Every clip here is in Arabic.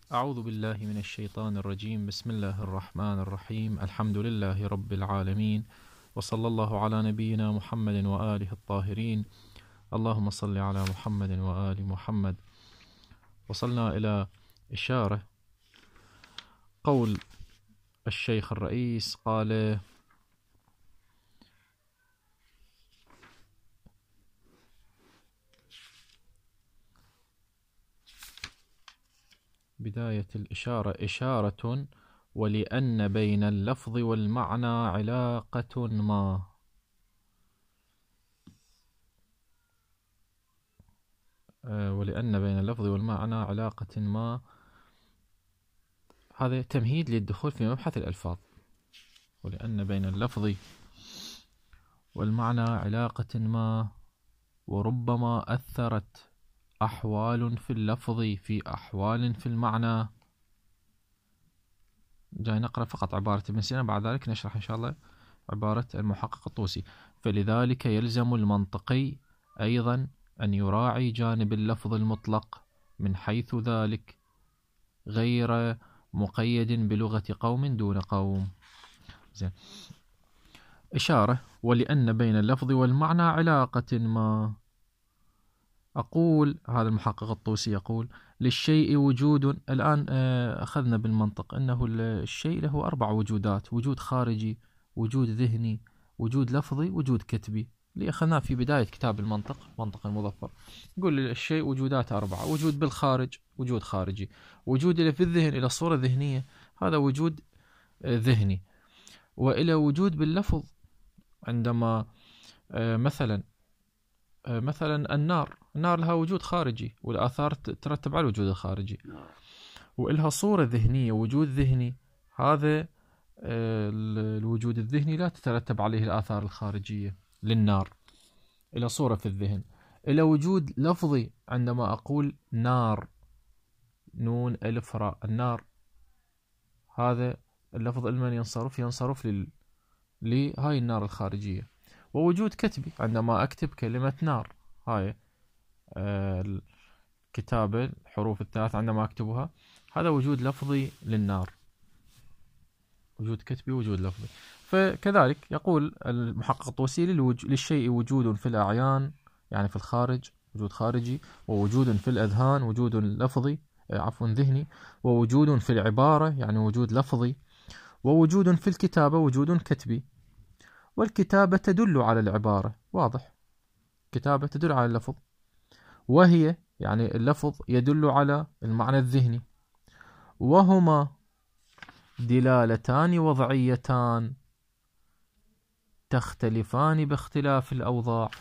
أعوذ بالله من الشيطان الرجيم. بسم الله الرحمن الرحيم. الحمد لله رب العالمين، وصلى الله على نبينا محمد وآله الطاهرين. اللهم صل على محمد وآل محمد. وصلنا إلى إشارة قول الشيخ الرئيس، قال: بداية الإشارة: إشارة ولأن بين اللفظ والمعنى علاقة ما. ولأن بين اللفظ والمعنى علاقة ما، هذا تمهيد للدخول في مبحث الألفاظ. ولأن بين اللفظ والمعنى علاقة ما، وربما أثرت أحوال في اللفظ في أحوال في المعنى. جاي نقرأ فقط عبارة ابن سينا، بعد ذلك نشرح إن شاء الله عبارة المحقق الطوسي. فلذلك يلزم المنطقي أيضا أن يراعي جانب اللفظ المطلق من حيث ذلك، غير مقيد بلغة قوم دون قوم. زين. إشارة: ولأن بين اللفظ والمعنى علاقة ما. أقول، هذا المحقق الطوسي يقول: للشيء وجود. الآن أخذنا بالمنطق أنه الشيء له 4 وجودات: وجود خارجي، وجود ذهني، وجود لفظي، وجود كتبي، اللي أخذناه في بداية كتاب المنطق، منطق المظفر. يقول الشيء وجودات 4: وجود بالخارج، وجود خارجي، وجود إلى في الذهن، إلى الصورة الذهنية، هذا وجود ذهني، وإلى وجود باللفظ، عندما مثلا النار لها وجود خارجي والآثار ترتب على الوجود الخارجي، وإلها صورة ذهنية، وجود ذهني، هذا الوجود الذهني لا تترتب عليه الآثار الخارجية للنار، إلى صورة في الذهن. إلى وجود لفظي، عندما أقول نار، نون ألف راء، النار، هذا اللفظ لمن ينصرف لهاي النار الخارجية. ووجود كتبي، عندما أكتب كلمة نار، هاي الكتابة، الحروف الثلاث عندما أكتبها، هذا وجود لفظي للنار، وجود كتبي وجود لفظي. فكذلك يقول المحقق الطوسي: للشيء وجود في الأعيان، يعني في الخارج، وجود خارجي، ووجود في الأذهان، وجود لفظي، ذهني، ووجود في العبارة، يعني وجود لفظي، ووجود في الكتابة، وجود كتبي. والكتابة تدل على العبارة، واضح، كتابة تدل على اللفظ، وهي يعني اللفظ يدل على المعنى الذهني، وهما دلالتان وضعيتان تختلفان باختلاف الأوضاع.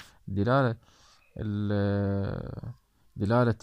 دلالة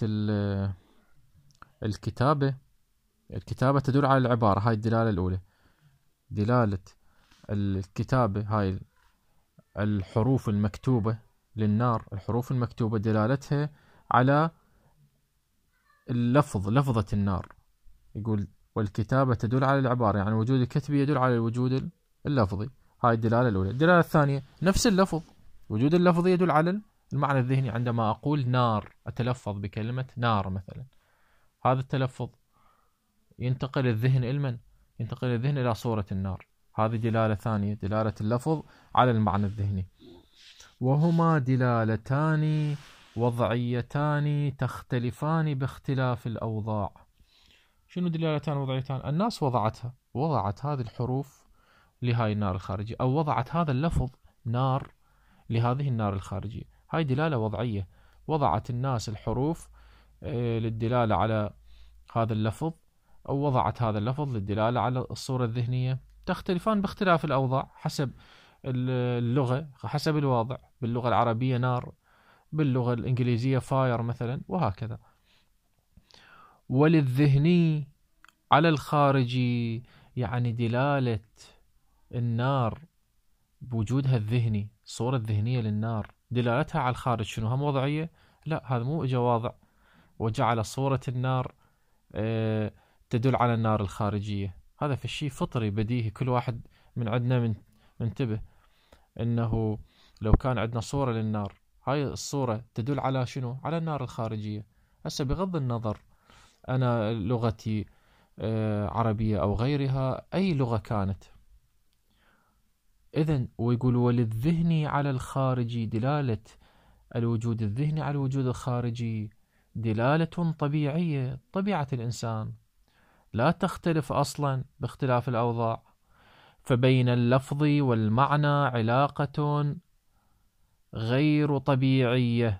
الكتابة تدل على العبارة، هاي الدلالة الأولى. دلالة الكتابة، هاي الحروف المكتوبة للنار، الحروف المكتوبة دلالتها على اللفظ، لفظة النار. يقول: والكتابة تدل على العبارة، يعني وجود الكتبي يدل على الوجود اللفظي، هاي الدلالة الأولى. الدلالة الثانية نفس اللفظ، وجود اللفظ يدل على المعنى الذهني. عندما أقول نار، أتلفظ بكلمة نار مثلا، هذا التلفظ ينتقل الذهن إلى صورة النار، هذه دلالة ثانية، دلالة اللفظ على المعنى الذهني. وهما دلالتان وضعيتان تختلفان باختلاف الأوضاع. شنو دلالتان وضعيتان؟ الناس وضعت هذه الحروف لهاي النار الخارجية، أو وضعت هذا اللفظ نار لهذه النار الخارجية، هاي دلالة وضعية. وضعت الناس الحروف للدلالة على هذا اللفظ، أو وضعت هذا اللفظ للدلالة على الصورة الذهنية، تختلفان باختلاف الأوضاع حسب اللغة، حسب الواضع. باللغة العربية نار، باللغة الإنجليزية فاير مثلا، وهكذا. وللذهني على الخارجي، يعني دلالة النار بوجودها الذهني، الصورة الذهنية للنار، دلالتها على الخارج شنو؟ هم وضعية؟ لا، هذا مو إجا واضع وجعل صورة النار تدل على النار الخارجية. هذا في الشيء فطري بديهي، كل واحد من عندنا منتبه انه لو كان عندنا صورة للنار، هاي الصورة تدل على شنو؟ على النار الخارجية. هسه بغض النظر أنا لغتي عربية أو غيرها، أي لغة كانت. إذن ويقول وللذهني على الخارجي دلالة الوجود الذهني على الوجود الخارجي دلالة طبيعية، طبيعة الإنسان لا تختلف أصلا باختلاف الأوضاع، فبين اللفظ والمعنى علاقة غير طبيعية.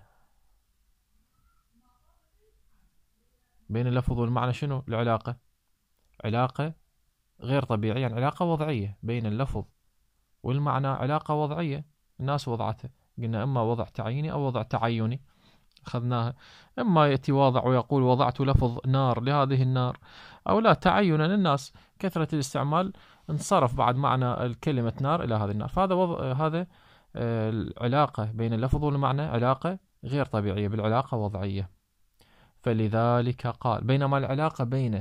بين اللفظ والمعنى شنو العلاقة؟ علاقة غير طبيعية، يعني علاقة وضعية. بين اللفظ والمعنى علاقة وضعية الناس وضعتها، قلنا إما وضع تعييني أو وضع تعيني أخذناها. إما يأتي واضع ويقول وضعت لفظ نار لهذه النار، أو لا، تعينا الناس كثرة الاستعمال انصرف بعد معنى الكلمة نار إلى هذه النار. فهذا هذا العلاقة بين اللفظ والمعنى علاقة غير طبيعية، بالعلاقة وضعية. فلذلك قال بينما العلاقة بين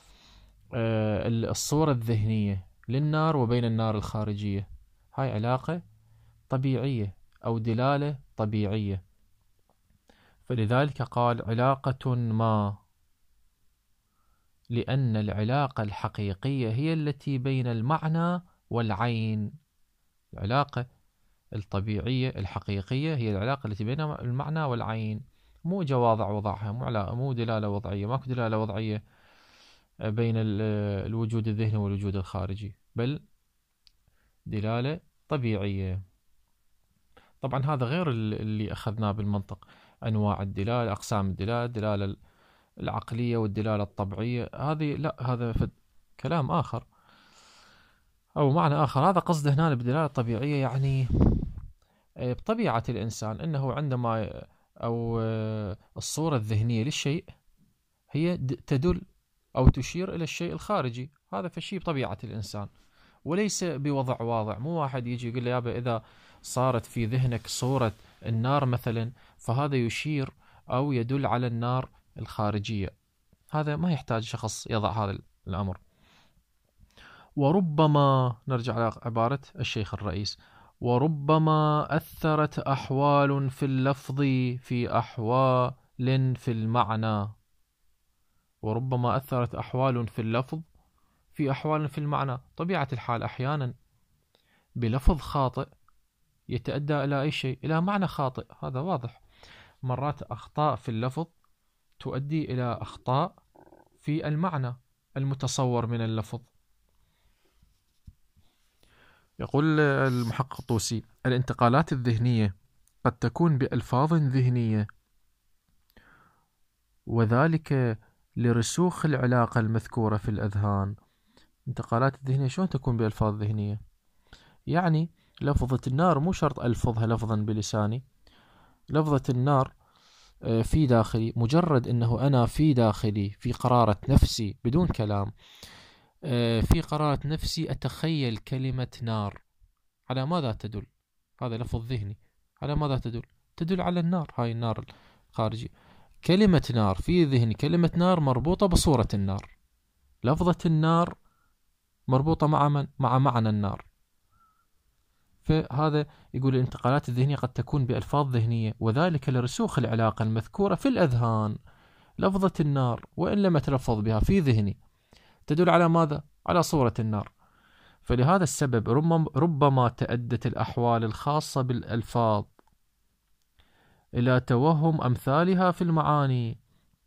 الصورة الذهنية للنار وبين النار الخارجية هاي علاقة طبيعية أو دلالة طبيعية. فلذلك قال علاقة ما، لأن العلاقة الحقيقية هي التي بين المعنى والعين. العلاقة الطبيعية الحقيقية هي العلاقة التي بين المعنى والعين، مو جواضع وضعها، مو دلالة وضعية، ماكو دلالة وضعية بين الوجود الذهني والوجود الخارجي، بل دلالة طبيعية. طبعا هذا غير اللي أخذناه بالمنطق، أنواع الدلالة، أقسام الدلالة، الدلالة العقلية والدلالة الطبيعية، هذه لا، هذا كلام آخر أو معنى آخر. هذا قصده هنا بالدلالة الطبيعية، يعني بطبيعة الإنسان أنه عندما أو الصورة الذهنية للشيء هي تدل أو تشير إلى الشيء الخارجي، هذا فشي بطبيعة الإنسان، وليس بوضع واضع. مو واحد يجي يقول له يابا إذا صارت في ذهنك صورة النار مثلا فهذا يشير أو يدل على النار الخارجية، هذا ما يحتاج شخص يضع هذا الأمر. وربما نرجع على عبارة الشيخ الرئيس، وربما أثرت أحوال في اللفظ في أحوال في المعنى. وربما أثرت أحوال في اللفظ في أحوال في المعنى. طبيعة الحال أحيانا بلفظ خاطئ يتأدى إلى أي شيء، إلى معنى خاطئ، هذا واضح. مرات أخطاء في اللفظ تؤدي إلى أخطاء في المعنى المتصور من اللفظ. يقول المحقق الطوسي الانتقالات الذهنية قد تكون بألفاظ ذهنية، وذلك لرسوخ العلاقة المذكورة في الأذهان. انتقالات الذهنية شلون تكون بألفاظ ذهنية؟ يعني لفظة النار مو شرط ألفظها لفظا بلساني، لفظة النار في داخلي، مجرد أنه أنا في داخلي في قرارة نفسي بدون كلام، في قرارة نفسي أتخيل كلمة نار، على ماذا تدل؟ هذا لفظ ذهني، على ماذا تدل؟ تدل على النار، هاي النار الخارجي. كلمة نار في ذهني، كلمة نار مربوطة بصورة النار، لفظة النار مربوطة مع من؟ مع معنى النار. فهذا يقول الانتقالات الذهنية قد تكون بألفاظ ذهنية، وذلك لرسوخ العلاقة المذكورة في الأذهان. لفظة النار وإن لم أتلفظ بها في ذهني تدل على ماذا؟ على صورة النار. فلهذا السبب ربما تأدت الأحوال الخاصة بالألفاظ إلى توهم أمثالها في المعاني،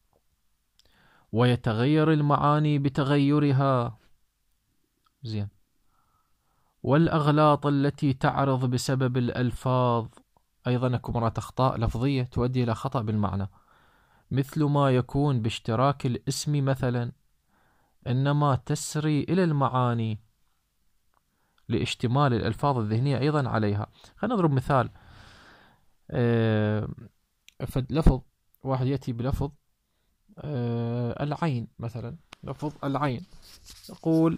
ويتغير المعاني بتغيرها. زين. والأغلاط التي تعرض بسبب الألفاظ أيضا أكو مرات أخطاء لفظية تؤدي إلى خطأ بالمعنى، مثل ما يكون باشتراك الاسم مثلا، إنما تسري إلى المعاني لاشتمال الألفاظ الذهنية أيضا عليها. خلينا نضرب مثال. لفظ واحد يأتي بلفظ العين مثلا، لفظ العين يقول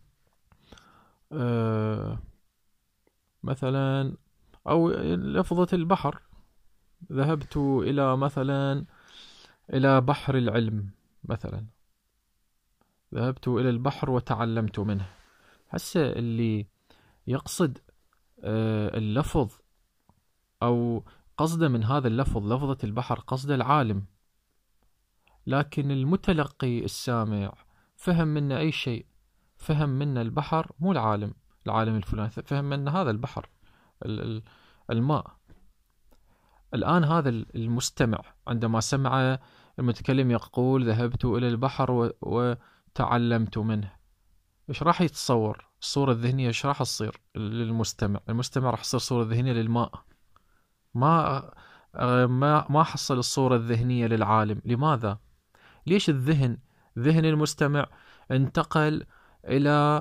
مثلا، أو لفظة البحر، ذهبت إلى مثلا إلى بحر العلم مثلا، ذهبت إلى البحر وتعلمت منه. هسه اللي يقصد اللفظ أو قصده من هذا اللفظ لفظة البحر قصد العالم، لكن المتلقي السامع فهم منا أي شيء، فهم منا البحر مو العالم الفلاني، فهم منا هذا البحر، الماء. الآن هذا المستمع عندما سمع المتكلم يقول ذهبت إلى البحر وتعلمت منه، إيش راح يتصور؟ الصورة الذهنية إيش راح تصير للمستمع؟ المستمع راح يصير صورة ذهنية للماء، ما حصل الصورة الذهنية للعالم. لماذا؟ ليش ذهن المستمع انتقل إلى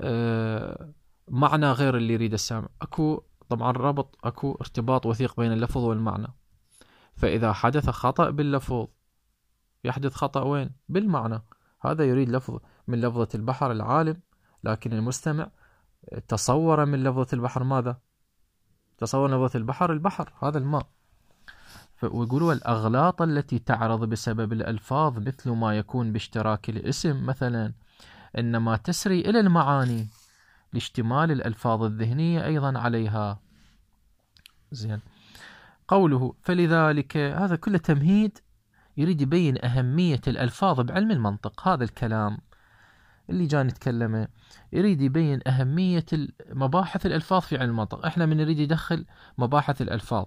معنى غير اللي يريد السامع؟ طبعا أكو ارتباط وثيق بين اللفظ والمعنى. فإذا حدث خطأ باللفظ يحدث خطأ وين؟ بالمعنى. هذا يريد لفظ من لفظة البحر العالم، لكن المستمع تصور من لفظة البحر ماذا؟ تصور لفظة البحر هذا الماء. ويقولوا الأغلاط التي تعرض بسبب الألفاظ مثل ما يكون باشتراك الاسم مثلا، إنما تسري إلى المعاني لاشتمال الألفاظ الذهنية أيضا عليها. زين. قوله فلذلك، هذا كله تمهيد يريد يبين أهمية الألفاظ بعلم المنطق. هذا الكلام اللي جاي نتكلمه يريد يبين أهمية مباحث الألفاظ في علم المنطق. احنا من نريد يدخل مباحث الألفاظ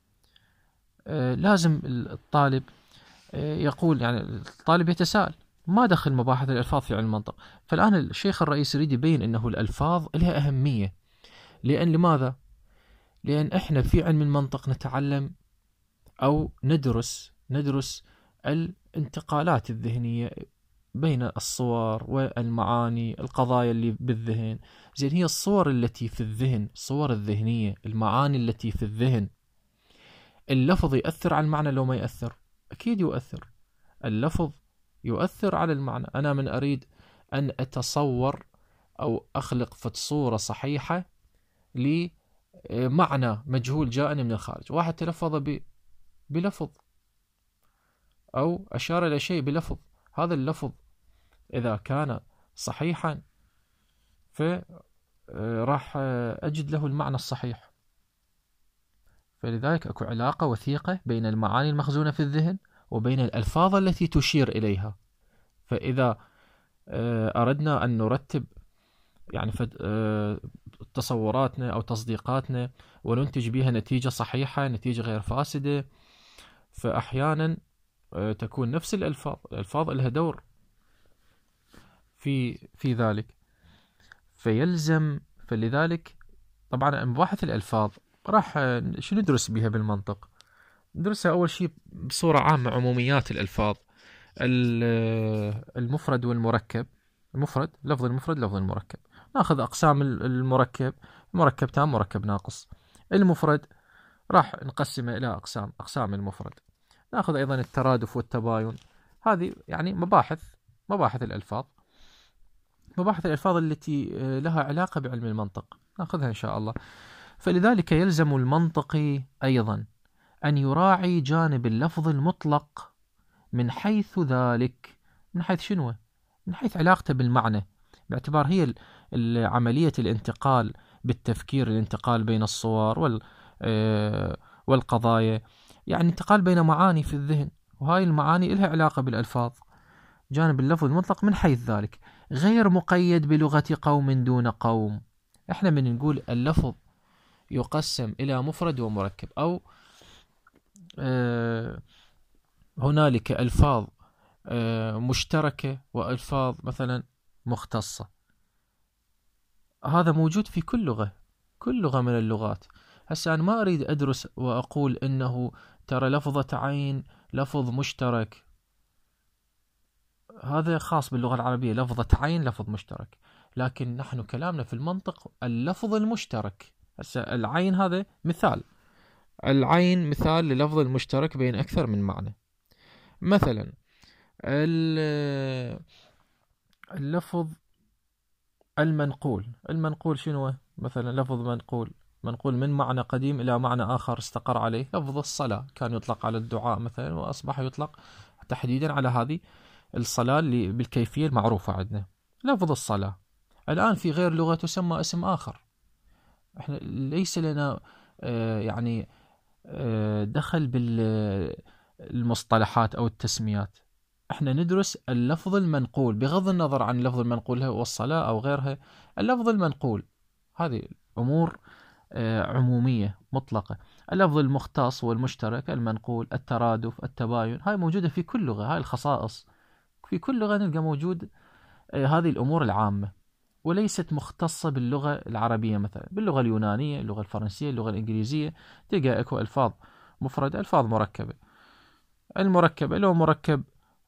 لازم الطالب يقول، يعني الطالب يتساءل ما دخل مباحث الألفاظ في علم المنطق. فالآن الشيخ الرئيس يريد يبين أنه الألفاظ لها أهمية. لماذا؟ لأن إحنا في علم المنطق نتعلم أو ندرس الانتقالات الذهنية بين الصور والمعاني، القضايا اللي بالذهن. زين، هي الصور التي في الذهن، الصور الذهنية، المعاني التي في الذهن. اللفظ يؤثر على المعنى لو ما يؤثر؟ أكيد يؤثر. اللفظ يؤثر على المعنى. أنا من أريد أن أتصور أو أخلق صورة صحيحة لمعنى مجهول جاءني من الخارج، واحد تلفظ بلفظ أو أشار إلى شيء بلفظ، هذا اللفظ إذا كان صحيحا فراح أجد له المعنى الصحيح. فلذلك أكو علاقة وثيقة بين المعاني المخزونة في الذهن وبين الألفاظ التي تشير إليها. فإذا أردنا أن نرتب يعني تصوراتنا أو تصديقاتنا وننتج بها نتيجة صحيحة، نتيجة غير فاسدة، فأحيانا تكون نفس الألفاظ لها دور في ذلك. فلذلك طبعا مباحث الألفاظ راح شو ندرس بها بالمنطق؟ ندرسها أول شيء بصورة عامة، عموميات الألفاظ، المفرد والمركب. لفظ المفرد، لفظ المركب. ناخذ أقسام المركب: مركب تام، مركب ناقص. المفرد راح نقسمه إلى أقسام المفرد. ناخذ أيضا الترادف والتباين. هذه يعني مباحث الألفاظ، التي لها علاقة بعلم المنطق، ناخذها إن شاء الله. فلذلك يلزم المنطقي أيضا أن يراعي جانب اللفظ المطلق من حيث ذلك. من حيث شنو؟ من حيث علاقته بالمعنى، باعتبار هي عملية الانتقال بالتفكير، الانتقال بين الصور والقضايا، يعني انتقال بين معاني في الذهن، وهاي المعاني لها علاقة بالألفاظ. جانب اللفظ المطلق من حيث ذلك غير مقيد بلغة قوم دون قوم. احنا من نقول اللفظ يقسم إلى مفرد ومركب، أو هنالك ألفاظ مشتركة وألفاظ مثلا مختصة، هذا موجود في كل لغة من اللغات. هسه أنا ما أريد أدرس وأقول إنه ترى لفظة عين لفظ مشترك، هذا خاص باللغة العربية، لفظة عين لفظ مشترك. لكن نحن كلامنا في المنطق اللفظ المشترك. هسه العين هذا مثال، العين مثال للفظ المشترك بين أكثر من معنى. مثلا اللفظ المنقول شنو؟ مثلا لفظ منقول من معنى قديم إلى معنى آخر استقر عليه. لفظ الصلاة كان يطلق على الدعاء مثلا، وأصبح يطلق تحديدا على هذه الصلاة اللي بالكيفية المعروفة عندنا. لفظ الصلاة الآن في غير لغة تسمى اسم آخر. احنا ليس لنا دخل بالمصطلحات أو التسميات، احنا ندرس اللفظ المنقول بغض النظر عن اللفظ المنقول هو الصلاة أو غيرها. اللفظ المنقول هذه أمور عمومية مطلقة. اللفظ المختص والمشترك، المنقول، الترادف، التباين، هاي موجودة في كل لغة. هاي الخصائص في كل لغة نلقى موجود هذه الأمور العامة، وليست مختصة باللغة العربية. مثلا باللغة اليونانية، اللغة الفرنسية، اللغة الإنجليزية تلقى أكو ألفاظ مفردة، ألفاظ مركبة. المركبة لو مركب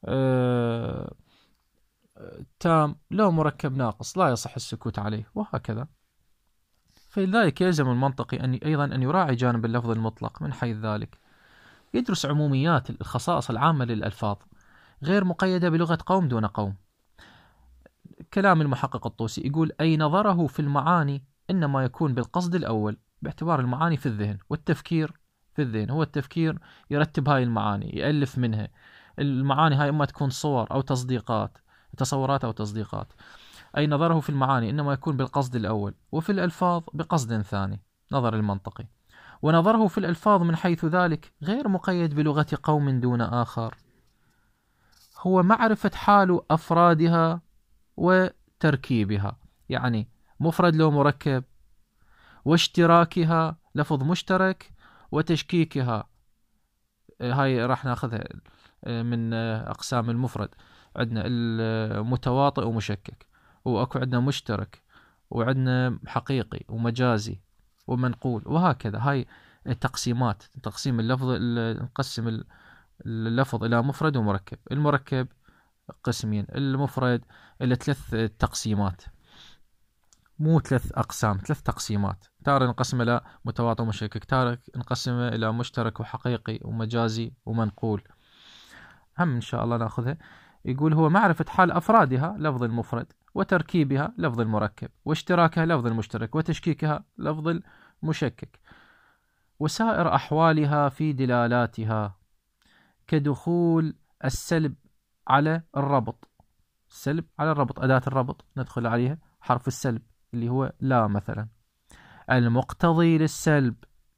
تام، لو مركب ناقص لا يصح السكوت عليه، وهكذا. فلذلك يلزم المنطقي أيضا أن يراعي جانب اللفظ المطلق من حيث ذلك. يدرس عموميات الخصائص العامة للألفاظ، غير مقيدة بلغة قوم دون قوم. كلام المحقق الطوسي يقول: أي نظره في المعاني إنما يكون بالقصد الأول، باعتبار المعاني في الذهن والتفكير في الذهن. هو التفكير يرتب هاي المعاني، يألف منها. المعاني هاي إما تكون صور أو تصورات أو تصديقات. أي نظره في المعاني إنما يكون بالقصد الأول، وفي الألفاظ بقصد ثاني، نظر المنطقي. ونظره في الألفاظ من حيث ذلك غير مقيد بلغة قوم دون آخر، هو معرفة حال أفرادها وتركيبها، يعني مفرد لو مركب، واشتراكها لفظ مشترك، وتشكيكها. هاي راح ناخذها من أقسام المفرد. عندنا المتواطئ ومشكك، وأكو عندنا مشترك، وعندنا حقيقي ومجازي ومنقول، وهكذا. هاي التقسيمات، تقسيم اللفظ. نقسم اللفظ إلى مفرد ومركب. المركب قسمين، المفرد إلى 3 تقسيمات، مو 3 أقسام، 3 تقسيمات. تارة نقسم إلى متواطئ ومشكك، تارة نقسمه إلى مشترك وحقيقي ومجازي ومنقول. هم إن شاء الله نأخذها. يقول: هو معرفة حال أفرادها لفظ المفرد، وتركيبها لفظ المركب، واشتراكها لفظ المشترك، وتشكيكها لفظ المشكك، وسائر أحوالها في دلالاتها، كدخول السلب على الربط. السلب على الربط، أداة الربط ندخل عليها حرف السلب اللي هو لا مثلا. المقتضي للسلب،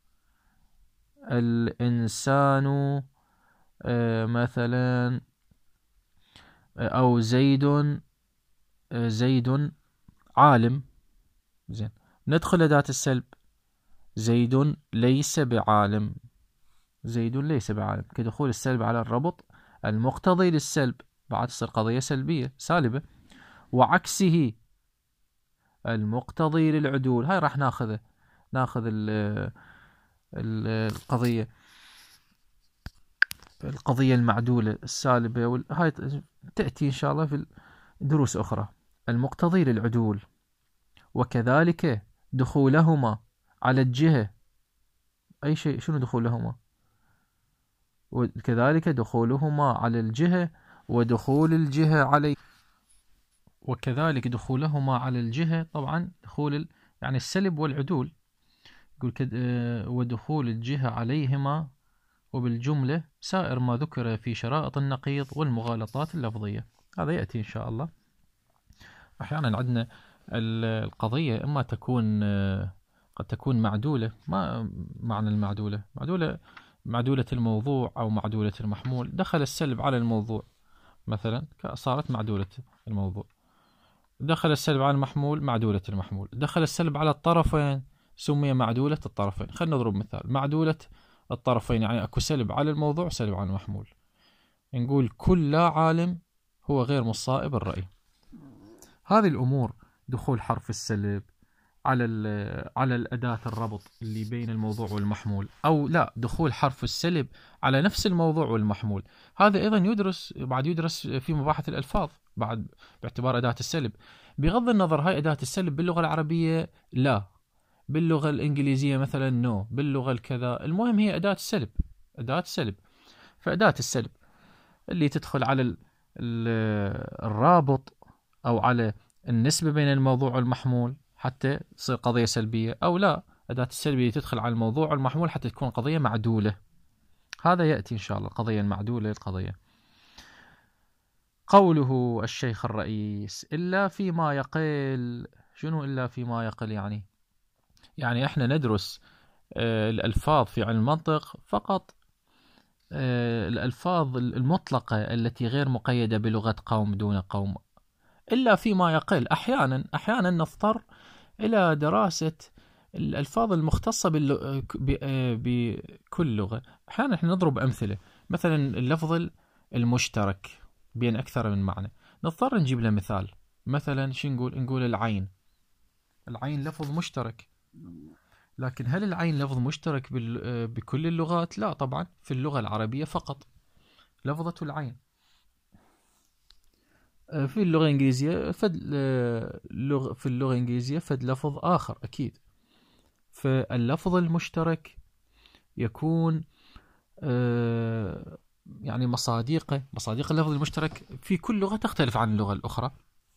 الإنسان مثلا، أو زيد عالم. زين، ندخل أداة السلب. زيد ليس بعالم، زيد ليس بعالم، كدخول السلب على الربط. المقتضي للسلب بعد تصير قضية سلبية سالبة. وعكسه المقتضي للعدول. هاي راح ناخذ القضية المعدولة السالبة، هاي تأتي إن شاء الله في دروس أخرى. المقتضي للعدول، وكذلك دخولهما على الجهة. أي شيء، شنو دخولهما؟ وكذلك دخولهما على الجهة، ودخول الجهة عليه. وكذلك دخولهما على الجهة، طبعا دخول يعني السلب والعدول. يقول ودخول الجهة عليهما، وبالجملة سائر ما ذكر في شرائط النقيض والمغالطات اللفظية. هذا يأتي إن شاء الله. أحيانا عندنا القضية إما تكون قد تكون معدولة. ما معنى المعدولة؟ معدولة الموضوع أو معدولة المحمول. دخل السلب على الموضوع مثلا صارت معدولة الموضوع. دخل السلب على المحمول، معدولة المحمول. دخل السلب على الطرفين، سمي معدولة الطرفين. خلينا نضرب مثال: معدولة الطرفين يعني أكو سلب على الموضوع وسلب على المحمول. نقول: كل لا عالم هو غير مصائب الرأي. هذه الأمور، دخول حرف السلب على الأداة الربط اللي بين الموضوع والمحمول، أو لا، دخول حرف السلب على نفس الموضوع والمحمول. هذا أيضا يدرس في مباحث الألفاظ بعد، باعتبار أداة السلب. بغض النظر هاي أداة السلب باللغة العربية لا، باللغة الإنجليزية مثلا نو، باللغة الكذا، المهم هي أداة السلب. فأداة السلب اللي تدخل على الرابط أو على النسبة بين الموضوع والمحمول حتى تصير قضية سلبية، أو لا، أداة السلبية تدخل على الموضوع والمحمول حتى تكون قضية معدولة. هذا يأتي إن شاء الله، القضية المعدولة القضية. قوله الشيخ الرئيس: إلا فيما يقل. شنو إلا فيما يقل؟ يعني إحنا ندرس الألفاظ في علم المنطق فقط الألفاظ المطلقة التي غير مقيدة بلغة قوم دون قوم، إلا فيما يقل. أحيانا نضطر إلى دراسة الألفاظ المختصة بكل لغة. أحيانا نحن نضرب أمثلة، مثلا اللفظ المشترك بين أكثر من معنى، نضطر نجيب له مثال. مثلا شو نقول العين. العين لفظ مشترك، لكن هل العين لفظ مشترك بكل اللغات؟ لا طبعا، في اللغة العربية فقط لفظة العين. في اللغة الإنجليزية في اللغة الإنجليزية فد لفظ آخر أكيد. فاللفظ المشترك يكون يعني مصادق اللفظ المشترك في كل لغة تختلف عن اللغة الأخرى،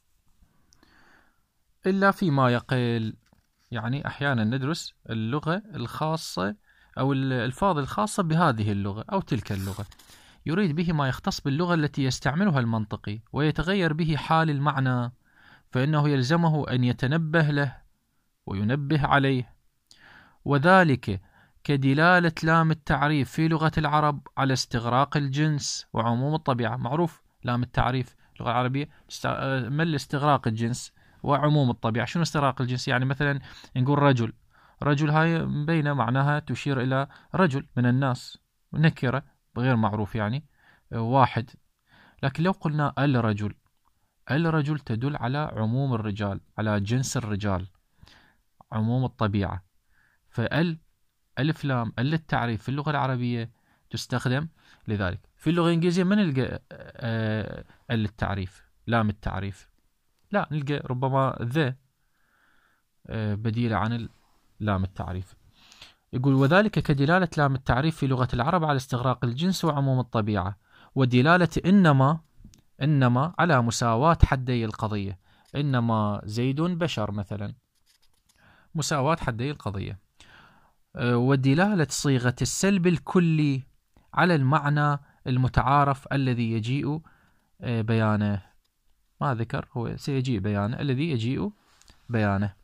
إلا فيما يقل. يعني أحيانا ندرس اللغة الخاصة أو الألفاظ الخاصة بهذه اللغة أو تلك اللغة، يريد به ما يختص باللغة التي يستعملها المنطقي ويتغير به حال المعنى، فإنه يلزمه أن يتنبه له وينبه عليه. وذلك كدلالة لام التعريف في لغة العرب على استغراق الجنس وعموم الطبيعة. معروف لام التعريف اللغة العربية مل استغراق الجنس وعموم الطبيعة. شنو استغراق الجنس؟ يعني مثلا نقول رجل هاي مبينة معناها تشير إلى رجل من الناس، نكرة غير معروف يعني واحد. لكن لو قلنا الرجل تدل على عموم الرجال، على جنس الرجال، عموم الطبيعة. ألف لام التعريف في اللغة العربية تستخدم لذلك. في اللغة الإنجليزية ما نلقى التعريف لام التعريف، لا نلقى ربما ذا بديلة عن لام التعريف. يقول وذلك كدلالة لام التعريف في لغة العرب على استغراق الجنس وعموم الطبيعة، ودلالة إنما على مساواة حدي القضية. إنما زيد بشر مثلا، مساواة حدي القضية. ودلالة صيغة السلب الكلي على المعنى المتعارف الذي يجيء بيانه. ما ذكر، هو سيجيء بيانه، الذي يجيء بيانه.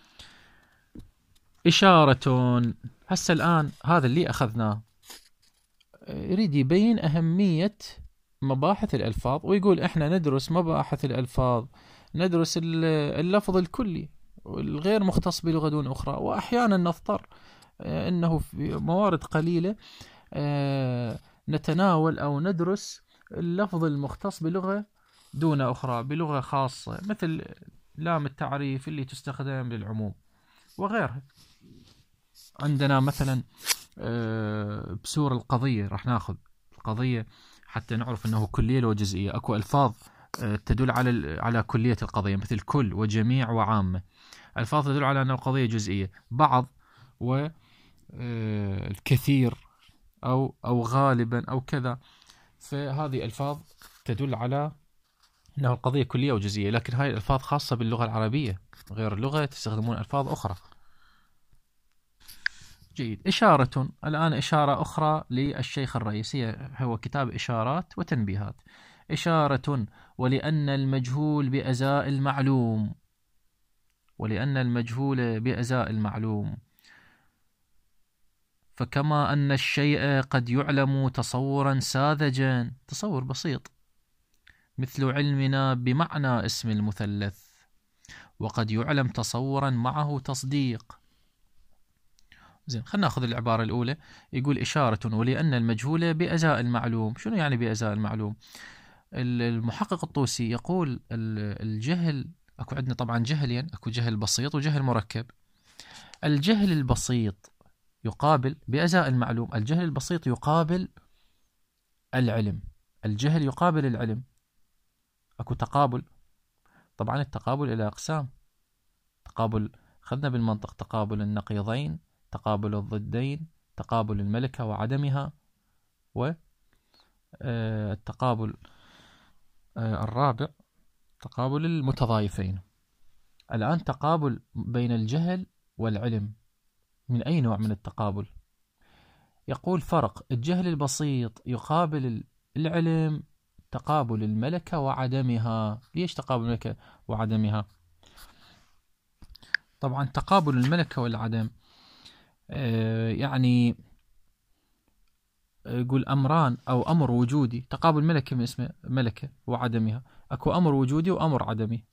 إشارة. هسه الآن هذا اللي أخذناه يريد يبين أهمية مباحث الألفاظ، ويقول إحنا ندرس مباحث الألفاظ، ندرس اللفظ الكلي والغير مختص بلغة دون أخرى. وأحيانا نضطر أنه في موارد قليلة نتناول أو ندرس اللفظ المختص بلغة دون أخرى، بلغة خاصة، مثل لام التعريف اللي تستخدم للعموم وغيرها. عندنا مثلا بسور القضية، راح ناخذ القضية حتى نعرف أنه كلية لو جزئية. أكو ألفاظ تدل على كلية القضية، مثل كل وجميع وعامة. ألفاظ تدل على أن القضية جزئية، بعض والكثير أو غالبا أو كذا. فهذه ألفاظ تدل على أن القضية كلية أو جزئية، لكن هاي الألفاظ خاصة باللغة العربية، غير اللغة تستخدمون ألفاظ أخرى. جيد. إشارة. الآن إشارة أخرى للشيخ الرئيسي، هو كتاب إشارات وتنبيهات. إشارة. ولأن المجهول بأزاء المعلوم، ولأن المجهول بأزاء المعلوم، فكما أن الشيء قد يعلم تصورا ساذجا، تصور بسيط، مثل علمنا بمعنى اسم المثلث، وقد يعلم تصورا معه تصديق. زين، خلينا ناخذ العبارة الأولى. يقول إشارة ولأن المجهول بأزاء المعلوم. شنو يعني بأزاء المعلوم؟ المحقق الطوسي يقول الجهل، أكو عندنا طبعا جهلين، أكو جهل بسيط وجهل مركب. الجهل البسيط يقابل بأزاء المعلوم، الجهل البسيط يقابل العلم، الجهل يقابل العلم. أكو تقابل. طبعا التقابل إلى أقسام. تقابل خذنا بالمنطق، تقابل النقيضين، تقابل الضدين، تقابل الملكة وعدمها، والتقابل الرابع تقابل المتضايفين. الآن تقابل بين الجهل والعلم، من أي نوع من التقابل؟ يقول فرق. الجهل البسيط يقابل العلم تقابل الملكة وعدمها. ليش تقابل الملكة وعدمها؟ طبعا تقابل الملكة والعدم يعني يقول أمران أو أمر وجودي، تقابل ملكة من اسمه ملكة وعدمها، أكو أمر وجودي وأمر عدمي.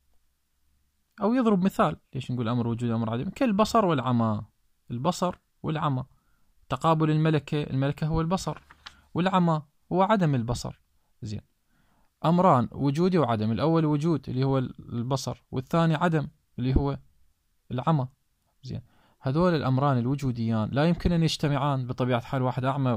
أو يضرب مثال، ليش نقول أمر وجودي وأمر عدمي؟ كالبصر والعمى. البصر والعمى، تقابل الملكة هو البصر، والعمى هو عدم البصر. زين، أمران وجودي وعدم، الأول وجود اللي هو البصر، والثاني عدم اللي هو العمى. زين، هذول الأمران الوجوديان لا يمكن أن يجتمعان بطبيعة حال، واحد أعمى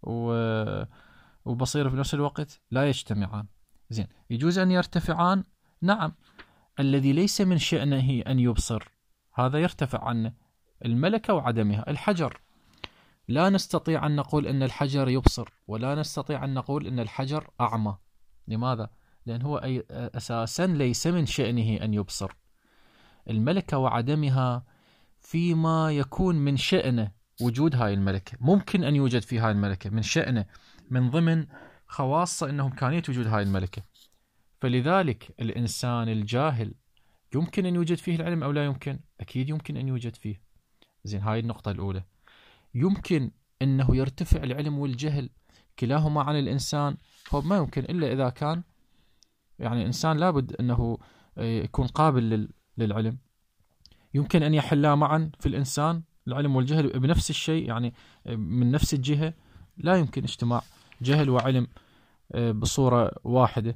وبصير في نفس الوقت، لا يجتمعان. زين، يجوز أن يرتفعان، نعم. الذي ليس من شأنه أن يبصر هذا يرتفع عنه، الملكة وعدمها. الحجر لا نستطيع أن نقول أن الحجر يبصر، ولا نستطيع أن نقول أن الحجر أعمى. لماذا؟ لأن هو أساسا ليس من شأنه أن يبصر. الملكة وعدمها فيما يكون من شأنه وجود هاي الملكة، ممكن أن يوجد في هاي الملكة، من شأنه، من ضمن خواص أنه إمكانية وجود هاي الملكة. فلذلك الإنسان الجاهل يمكن أن يوجد فيه العلم أو لا يمكن؟ أكيد يمكن أن يوجد فيه. زين، هاي النقطة الأولى. يمكن أنه يرتفع العلم والجهل كلاهما عن الإنسان؟ هو ما يمكن إلا إذا كان يعني إنسان لابد أنه يكون قابل للعلم. يمكن أن يحلا معا في الإنسان العلم والجهل بنفس الشيء، يعني من نفس الجهة. لا يمكن اجتماع جهل وعلم بصورة واحدة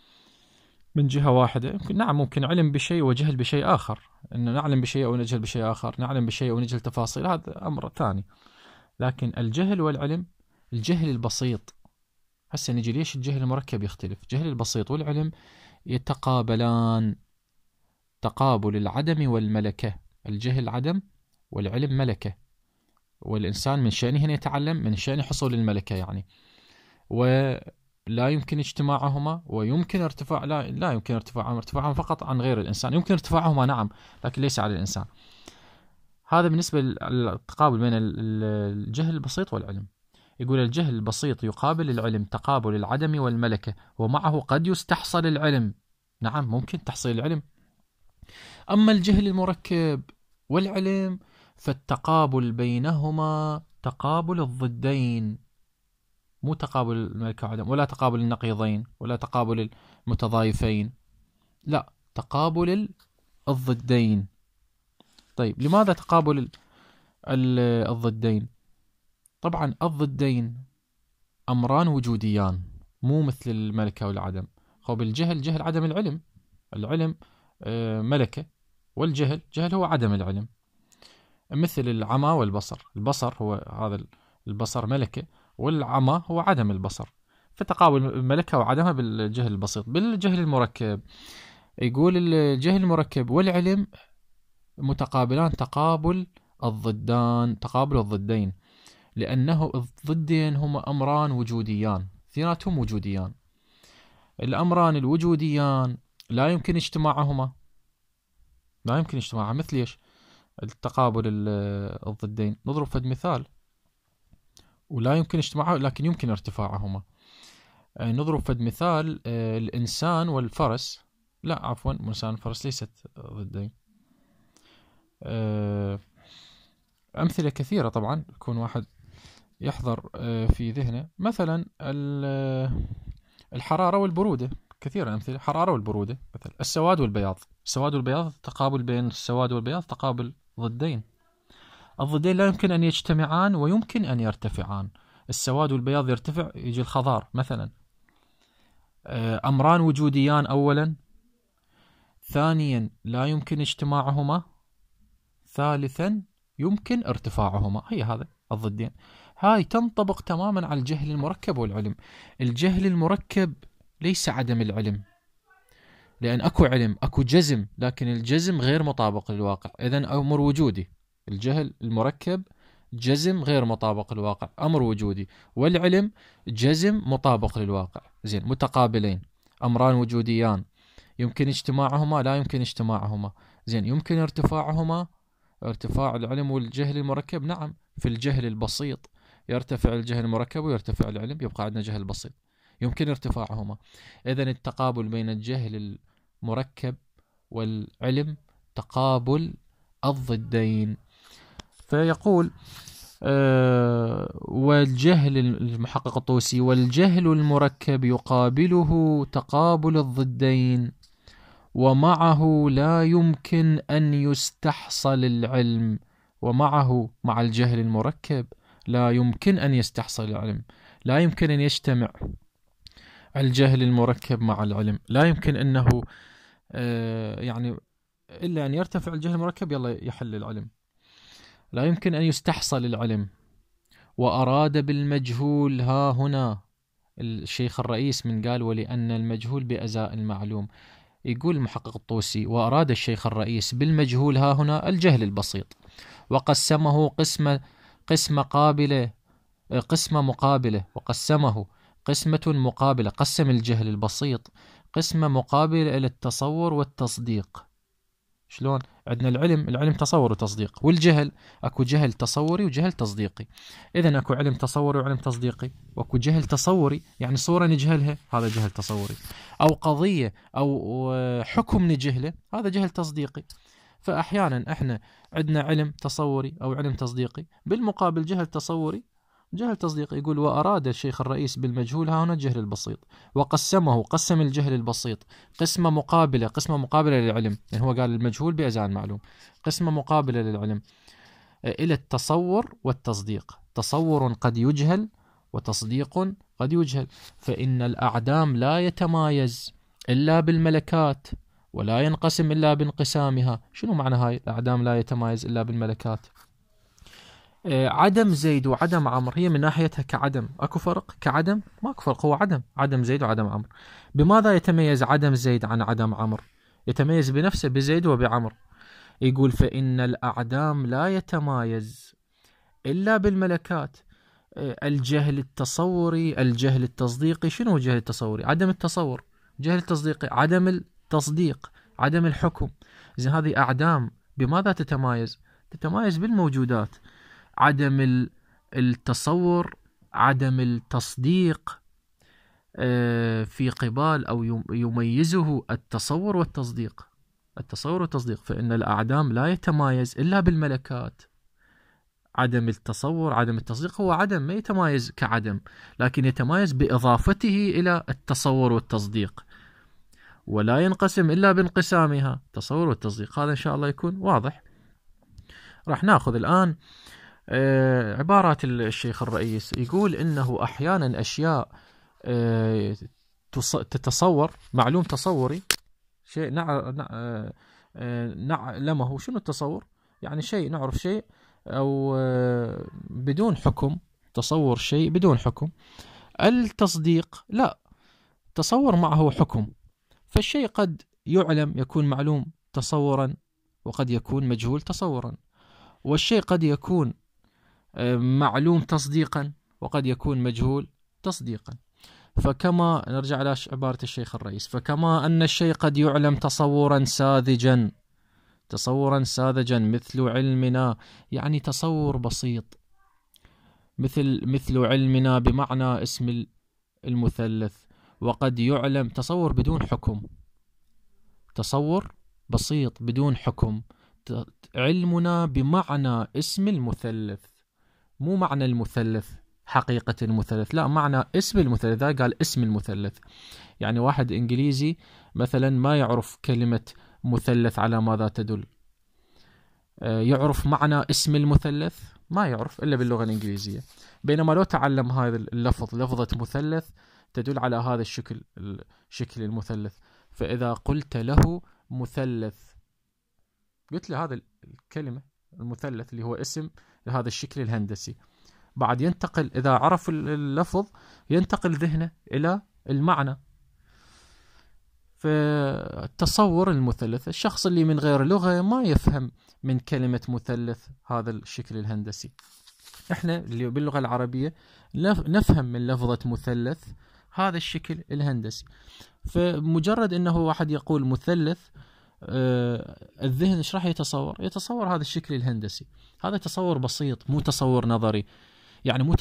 من جهة واحدة. نعم، ممكن علم بشيء وجهل بشيء آخر، أن نعلم بشيء أو نجهل بشيء آخر، نعلم بشيء ونجهل تفاصيل، هذا أمر ثاني. لكن الجهل والعلم، الجهل البسيط، هسه نجي ليش الجهل المركب يختلف؟ الجهل البسيط والعلم يتقابلان تقابل العدم والملكة. الجهل عدم والعلم ملكة، والإنسان من شأنه أن يتعلم، من شأنه حصول الملكة يعني. ولا يمكن اجتماعهما، ويمكن ارتفاع، لا يمكن ارتفاعهما فقط عن غير الإنسان. يمكن ارتفاعهما نعم، لكن ليس على الإنسان. هذا بالنسبة للتقابل بين الجهل البسيط والعلم. يقول الجهل البسيط يقابل العلم تقابل العدم والملكة، ومعه قد يستحصل العلم. نعم، ممكن تحصيل العلم. أما الجهل المركب والعلم فالتقابل بينهما تقابل الضدين، مو تقابل الملكة والعدم، ولا تقابل النقيضين، ولا تقابل المتضايفين، لا، تقابل الضدين. طيب، لماذا تقابل الضدين؟ طبعا الضدين أمران وجوديان، مو مثل الملكة والعدم. خب الجهل جهل عدم العلم، العلم ملكة، والجهل جهل هو عدم العلم. مثل العمى والبصر، البصر هو هذا البصر ملكة، والعمى هو عدم البصر. فتقابل الملكة وعدمها بالجهل البسيط. بالجهل المركب يقول الجهل المركب والعلم متقابلان تقابل الضدين، لأنه الضدين هما أمران وجوديان، اثنيناتهم وجوديان. الأمران الوجوديان لا يمكن اجتماعهما، مثل ايش؟ التقابل الضدين. نضرب فد مثال، ولا يمكن اجتماعهما لكن يمكن ارتفاعهما. نضرب فد مثال، الإنسان والفرس، لا عفوا، الإنسان والفرس ليست ضدين. أمثلة كثيرة طبعا يكون واحد يحضر في ذهنه، مثلا الحرارة والبرودة، كثيرة أمثلة. حرارة والبرودة، مثلا السواد والبياض، تقابل بين السواد والبياض تقابل ضدين. الضدين لا يمكن أن يجتمعان ويمكن أن يرتفعان. السواد والبياض يرتفع، يجي الخضار مثلا. أمران وجوديان أولا، ثانيا لا يمكن اجتماعهما، ثالثا يمكن ارتفاعهما. هي هذا الضدين. هاي تنطبق تماما على الجهل المركب والعلم. الجهل المركب ليس عدم العلم، لأن أكو علم، أكو جزم، لكن الجزم غير مطابق للواقع، إذن أمر وجودي. الجهل المركب جزم غير مطابق للواقع، أمر وجودي. والعلم جزم مطابق للواقع. زين، متقابلين، أمران وجوديان، يمكن اجتماعهما لا يمكن اجتماعهما. زين، يمكن ارتفاعهما، ارتفاع العلم والجهل المركب، نعم. في الجهل البسيط يرتفع الجهل المركب ويرتفع العلم، يبقى عندنا جهل بسيط، يمكن ارتفاعهما. إذن التقابل بين الجهل المركب والعلم تقابل الضدين. فيقول والجهل المحقق الطوسي: والجهل المركب يقابله تقابل الضدين، ومعه لا يمكن أن يستحصل العلم. ومعه، مع الجهل المركب، لا يمكن أن يستحصل العلم. لا يمكن أن يجتمع الجهل المركب مع العلم. لا يمكن أنه يعني إلا أن يرتفع الجهل المركب يلا يحل العلم. لا يمكن أن يستحصل العلم. وأراد بالمجهول ها هنا الشيخ الرئيس من قال: ولأن المجهول بأزاء المعلوم. يقول المحقق الطوسي: وأراد الشيخ الرئيس بالمجهول ها هنا الجهل البسيط، وقسمه قسمة مقابلة، وقسمه قسمة مقابلة. قسم الجهل البسيط قسمة مقابلة إلى التصور والتصديق. شلون؟ عندنا العلم تصور وتصديق، والجهل اكو جهل تصوري وجهل تصديقي. اذا اكو علم تصوري وعلم تصديقي، واكو جهل تصوري يعني صورة نجهلها، هذا جهل تصوري، او قضية او حكم نجهله، هذا جهل تصديقي. فاحيانا احنا عندنا علم تصوري او علم تصديقي، بالمقابل جهل تصوري جهل تصديقي. يقول: وأراد الشيخ الرئيس بالمجهول ها هنا الجهل البسيط، قسم الجهل البسيط قسمة مقابلة للعلم. يعني هو قال المجهول بأزاء المعلوم، قسمة مقابلة للعلم، إلى التصور والتصديق. تصور قد يجهل وتصديق قد يجهل. فإن الأعدام لا يتمايز إلا بالملكات، ولا ينقسم إلا بانقسامها. شنو معنى هاي الأعدام لا يتمايز إلا بالملكات؟ عدم زيد وعدم عمرو هي من ناحيتها كعدم، اكو فرق؟ كعدم ماكو فرق، هو عدم زيد وعدم عمرو. بماذا يتميز عدم زيد عن عدم عمرو؟ يتميز بنفسه، بزيد وبعمر. يقول: فإن الأعدام لا يتمايز إلا بالملكات. الجهل التصوري، الجهل التصديقي. شنو الجهل التصوري؟ عدم التصور. جهل التصديقي عدم التصديق، عدم الحكم. زين، هذه أعدام بماذا تتمايز؟ تتمايز بالموجودات. عدم التصور، عدم التصديق في قبال أو يميزه التصور والتصديق. فإن الأعدام لا يتمايز إلا بالملكات. عدم التصور، عدم التصديق هو عدم، ما يتمايز كعدم، لكن يتمايز بإضافته إلى التصور والتصديق، ولا ينقسم إلا بانقسامها، تصور والتصديق. هذا إن شاء الله يكون واضح. راح ناخذ الآن عبارات الشيخ الرئيس. يقول إنه أحيانا أشياء تتصور، معلوم تصوري، شيء نعلمه. شنو التصور؟ يعني شيء نعرف شيء أو بدون حكم، تصور شيء بدون حكم. التصديق لا، تصور معه حكم. فالشيء قد يعلم يكون معلوم تصورا، وقد يكون مجهول تصورا. والشيء قد يكون معلوم تصديقا، وقد يكون مجهول تصديقا. فكما نرجع إلى عبارة الشيخ الرئيس: فكما أن الشيء قد يعلم تصورا ساذجا مثل علمنا، يعني تصور بسيط، مثل علمنا بمعنى اسم المثلث. وقد يعلم تصور بدون حكم، تصور بسيط بدون حكم. علمنا بمعنى اسم المثلث، مو معنى المثلث حقيقة المثلث، لا، معنى اسم المثلث. قال اسم المثلث. يعني واحد إنجليزي مثلا ما يعرف كلمة مثلث على ماذا تدل، يعرف معنى اسم المثلث؟ ما يعرف إلا باللغة الإنجليزية. بينما لو تعلم هذا اللفظ، لفظة مثلث تدل على هذا الشكل، شكل المثلث. فإذا قلت له مثلث، قلت له هذا الكلمة المثلث اللي هو اسم لهذا الشكل الهندسي، بعد ينتقل، إذا عرف اللفظ ينتقل ذهنه إلى المعنى. فتصور المثلث، الشخص اللي من غير لغة ما يفهم من كلمة مثلث هذا الشكل الهندسي. احنا اللي باللغة العربية نفهم من لفظة مثلث هذا الشكل الهندسي. فمجرد انه واحد يقول مثلث، الذهن ايش راح يتصور هذا الشكل الهندسي. هذا تصور بسيط، مو تصور نظري، يعني مو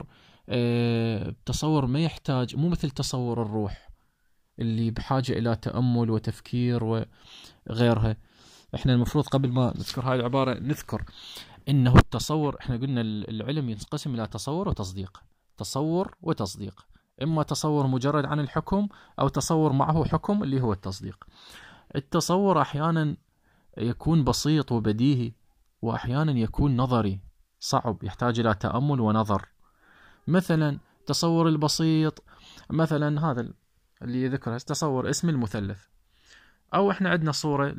تصور ما يحتاج، مو مثل تصور الروح اللي بحاجة إلى تأمل وتفكير وغيرها. احنا المفروض قبل ما نذكر هاي العبارة نذكر إنه التصور، إحنا قلنا العلم ينقسم إلى تصور وتصديق. تصور وتصديق، إما تصور مجرد عن الحكم أو تصور معه حكم اللي هو التصديق. التصور أحيانا يكون بسيط وبديهي، وأحيانا يكون نظري صعب يحتاج إلى تأمل ونظر. مثلا تصور البسيط، مثلا هذا اللي ذكره، تصور اسم المثلث، أو إحنا عندنا صورة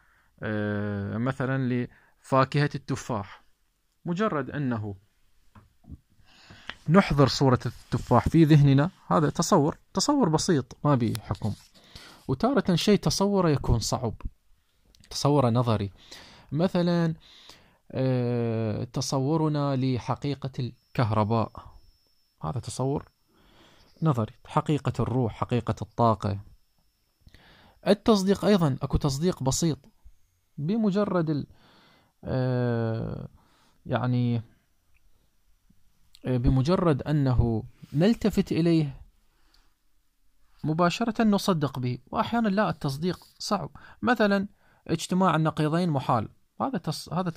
مثلا لفاكهة التفاح، مجرد أنه نحضر صورة التفاح في ذهننا، هذا تصور بسيط ما به حكم. وتارة شيء تصوره يكون صعب، تصوره نظري. مثلا تصورنا لحقيقة الكهرباء، هذا تصور نظري. حقيقة الروح، حقيقة الطاقة. التصديق أيضا أكو تصديق بسيط، بمجرد يعني بمجرد أنه نلتفت إليه مباشرة نصدق به. وأحيانا لا، التصديق صعب. مثلا اجتماع النقيضين محال، هذا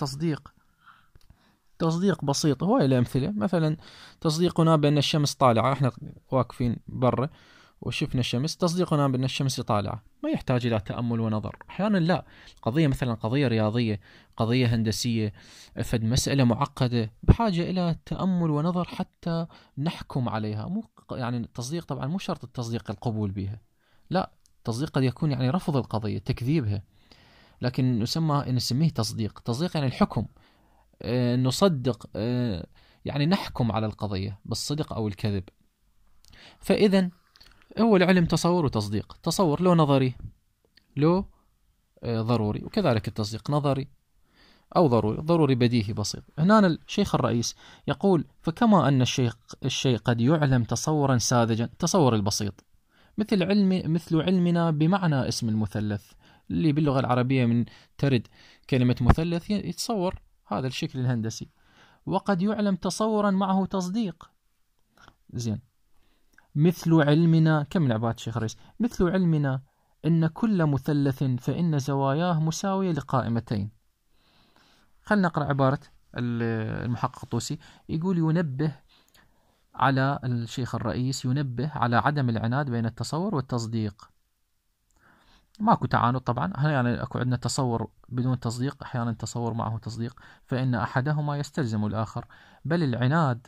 تصديق بسيط. هواي الأمثلة، مثلا تصديقنا بأن الشمس طالعة، احنا واقفين برا وشفنا الشمس، تصديقنا بأن الشمس طالعة ما يحتاج إلى تأمل ونظر. أحيانا لا، قضية مثلا قضية رياضية، قضية هندسية، فد مسألة معقدة بحاجة إلى تأمل ونظر حتى نحكم عليها. مو يعني التصديق طبعا مو شرط التصديق القبول بها، لا، التصديق قد يكون يعني رفض القضية، تكذيبها، لكن نسميه تصديق. تصديق يعني الحكم، نصدق، يعني نحكم على القضية بالصدق أو الكذب. فإذا هو العلم تصور وتصديق. تصور له نظري، له ضروري، وكذلك التصديق نظري أو ضروري بديهي بسيط. هنا الشيخ الرئيس يقول: فكما أن الشيء قد يعلم تصورا ساذجا، تصور البسيط، مثل علمنا بمعنى اسم المثلث، اللي باللغة العربية من ترد كلمة مثلث يتصور هذا الشكل الهندسي، وقد يعلم تصورا معه تصديق. زين، مثل علمنا، كم من عبارة الشيخ الرئيس، مثل علمنا إن كل مثلث فإن زواياه مساوية لقائمتين. خلنا نقرأ عبارة المحقق الطوسي، يقول: ينبه على الشيخ الرئيس، ينبه على عدم العناد بين التصور والتصديق. ماكو تعاند طبعا، يعني اكو عندنا تصور بدون تصديق، احيانا تصور معه تصديق، فإن أحدهما يستلزم الآخر، بل العناد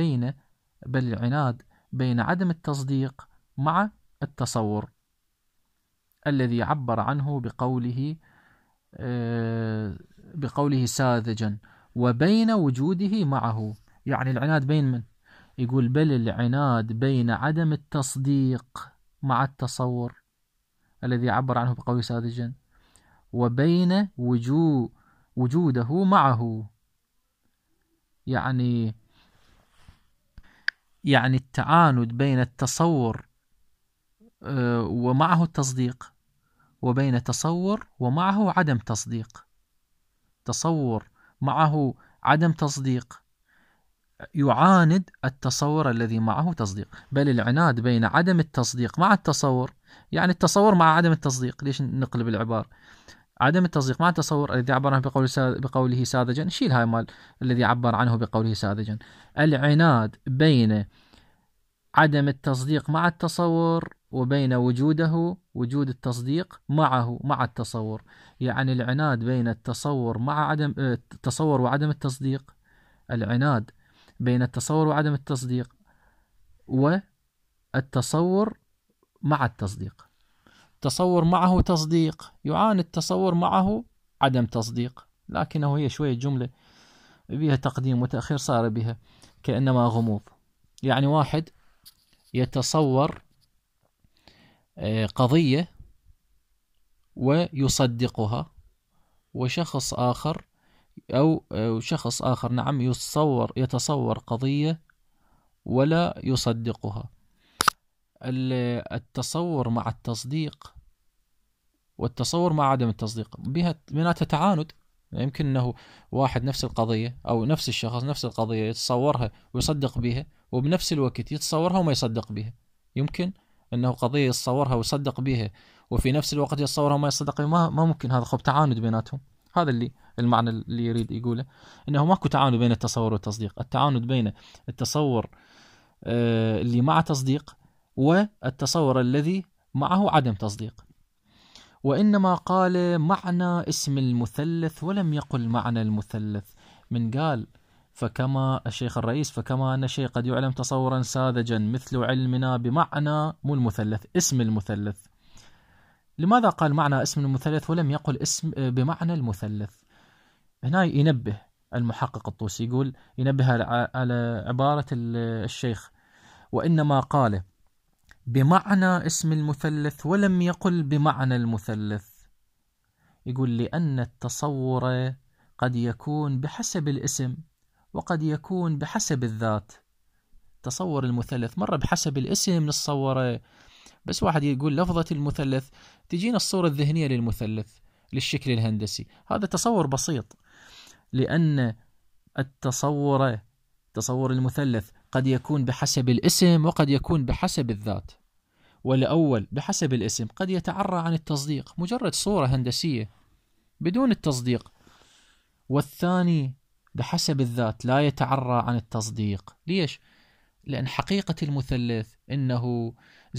بين عدم التصديق مع التصور الذي عبر عنه بقوله ساذجا، وبين وجوده معه. يعني العناد بين من؟ يقول: بل العناد بين عدم التصديق مع التصور الذي عبر عنه بقوله ساذجا، وبين وجوده معه. يعني التعاند بين التصور ومعه التصديق، وبين تصور ومعه عدم تصديق. تصور معه عدم تصديق يعاند التصور الذي معه تصديق. بل العناد بين عدم التصديق مع التصور، يعني التصور مع عدم التصديق. ليش نقلب العبارة؟ عدم التصديق مع التصور الذي عبر عنه بقوله ساذجا، نشيل هاي مال الذي عبر عنه بقوله ساذجا. العناد بين عدم التصديق مع التصور، وبين وجود التصديق معه مع التصور. يعني العناد بين التصور مع عدم التصور وعدم التصديق، العناد بين التصور وعدم التصديق، والتصور مع التصديق. تصور معه تصديق يعاني التصور معه عدم تصديق، لكنه هي شوية جملة بها تقديم وتأخير، صار بها كأنما غموض. يعني واحد يتصور قضية ويصدقها، وشخص آخر نعم يتصور قضية ولا يصدقها. التصور مع التصديق والتصور مع عدم التصديق بيناتها تعاند. يمكن أنه واحد نفس القضية أو نفس الشخص نفس القضية يتصورها ويصدق بها، وبنفس الوقت يتصورها وما يصدق بها. يمكن أنه قضية يتصورها ويصدق بها، وفي نفس الوقت يتصورها وما يصدق بها. ما ممكن، هذا خب تعاند بيناتهم. هذا المعنى اللي يريد يقوله، انه ماكو تعاند بين التصور والتصديق. التعاند بين التصور اللي مع تصديق والتصور الذي معه عدم تصديق. وإنما قال معنى اسم المثلث ولم يقل معنى المثلث. من قال فكما الشيخ الرئيس فكما أن الشيء قد يعلم تصورا ساذجا مثل علمنا بمعنى مو المثلث اسم المثلث. لماذا قال معنى اسم المثلث ولم يقل اسم بمعنى المثلث؟ هنا ينبه المحقق الطوسي، يقول ينبه على عبارة الشيخ وإنما قال بمعنى اسم المثلث ولم يقل بمعنى المثلث. يقول لأن التصور قد يكون بحسب الاسم وقد يكون بحسب الذات. تصور المثلث مرة بحسب الاسم نتصوره، بس واحد يقول لفظة المثلث تجينا الصورة الذهنية للمثلث للشكل الهندسي، هذا تصور بسيط. لأن تصور المثلث قد يكون بحسب الاسم وقد يكون بحسب الذات. والأول بحسب الاسم قد يتعرى عن التصديق، مجرد صورة هندسية بدون التصديق. والثاني بحسب الذات لا يتعرى عن التصديق. ليش؟ لأن حقيقة المثلث إنه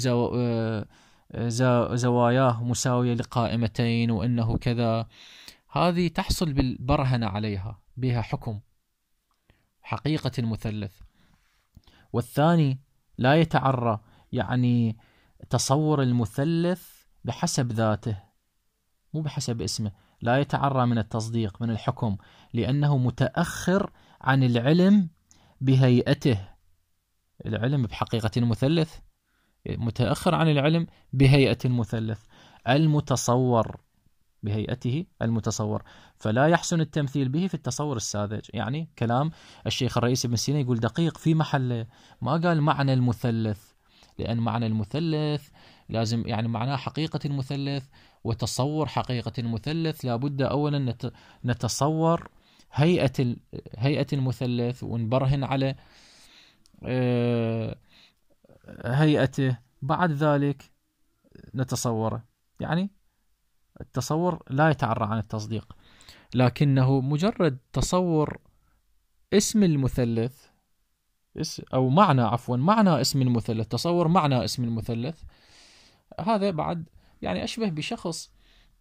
زواياه مساوية لقائمتين وإنه كذا، هذه تحصل بالبرهنة عليها بها حكم حقيقة المثلث. والثاني لا يتعرى، يعني تصور المثلث بحسب ذاته مو بحسب اسمه، لا يتعرى من التصديق من الحكم، لأنه متأخر عن العلم بهيئته. العلم بحقيقة المثلث متأخر عن العلم بهيئة المثلث المتصور بهيئته المتصور، فلا يحسن التمثيل به في التصور الساذج. يعني كلام الشيخ الرئيس ابن سينا يقول دقيق في محله، ما قال معنى المثلث، لأن معنى المثلث لازم يعني معناه حقيقة المثلث وتصور حقيقة المثلث. لابد أولا نتصور هيئة المثلث ونبرهن على هيئته، بعد ذلك نتصوره. يعني التصور لا يتعرى عن التصديق، لكنه مجرد تصور اسم المثلث أو معنى اسم المثلث، تصور معنى اسم المثلث، هذا بعد يعني أشبه بشخص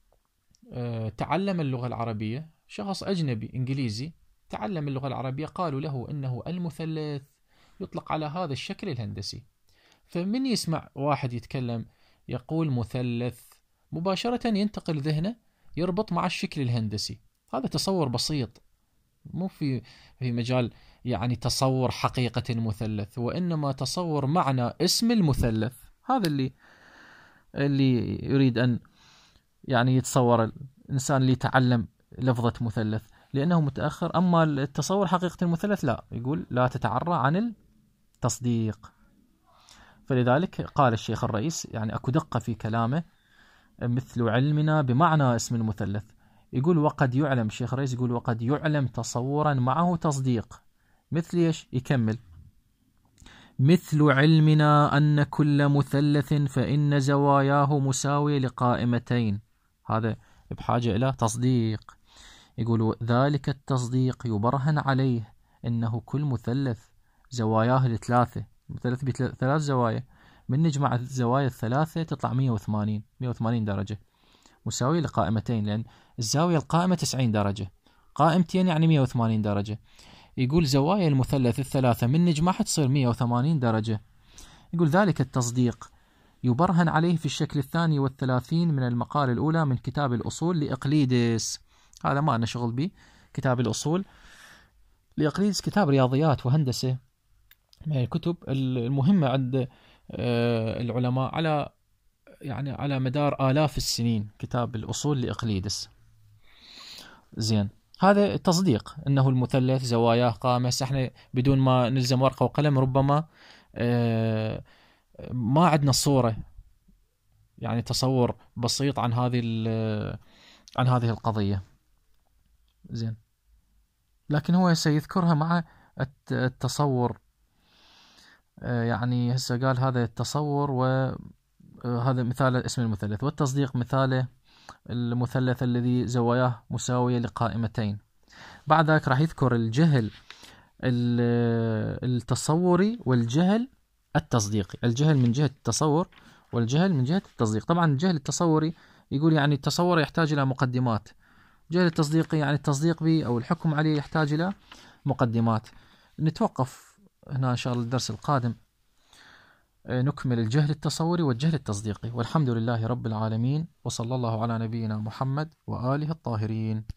تعلم اللغة العربية، شخص أجنبي إنجليزي تعلم اللغة العربية، قالوا له إنه المثلث يطلق على هذا الشكل الهندسي، فمن يسمع واحد يتكلم يقول مثلث مباشرة ينتقل ذهنه يربط مع الشكل الهندسي. هذا تصور بسيط، مو في مجال يعني تصور حقيقة المثلث، وإنما تصور معنى اسم المثلث. هذا اللي يريد أن يعني يتصور الإنسان اللي يتعلم لفظة مثلث، لأنه متأخر. أما التصور حقيقة المثلث لا، يقول لا تتعرى عن التصديق. فلذلك قال الشيخ الرئيس يعني أكو دقة في كلامه مثل علمنا بمعنى اسم المثلث. يقول وقد يعلم، الشيخ الرئيس يقول وقد يعلم تصورا معه تصديق. مثل ايش؟ يكمل مثل علمنا أن كل مثلث فإن زواياه مساوية لقائمتين. هذا بحاجة إلى تصديق. يقول ذلك التصديق يبرهن عليه إنه كل مثلث زواياه الثلاثة، مثلث بثلاث زوايا، من نجمع الزوايا الثلاثة تطلع 180 درجة مساوية لقائمتين، لأن الزاوية القائمة 90 درجة، قائمتين يعني 180 درجة. يقول زوايا المثلث الثلاثة من نجمعها تصير 180 درجة. يقول ذلك التصديق يبرهن عليه في الشكل 32 من المقالة الأولى من كتاب الأصول لإقليدس. هذا ما أنا شغل به، كتاب الأصول لإقليدس كتاب رياضيات وهندسة من الكتب المهمة عند العلماء على مدار آلاف السنين، كتاب الأصول لإقليدس. زين، هذا التصديق أنه المثلث زواياه قائمة. احنا بدون ما نلزم ورقة وقلم ربما ما عندنا صورة، يعني تصور بسيط عن هذه القضية. زين، لكن هو سيذكرها مع التصور. يعني هسه قال هذا التصور وهذا مثال اسم المثلث، والتصديق مثاله المثلث الذي زواياه مساوية لقائمتين. بعد ذلك راح يذكر الجهل التصوري والجهل التصديقي. الجهل من جهة التصور والجهل من جهة التصديق. طبعا الجهل التصوري يقول يعني التصور يحتاج إلى مقدمات، الجهل التصديقي يعني التصديق به أو الحكم عليه يحتاج إلى مقدمات. نتوقف هنا إن شاء الله الدرس القادم نكمل الجهل التصوري والجهل التصديقي، والحمد لله رب العالمين، وصلى الله على نبينا محمد وآله الطاهرين.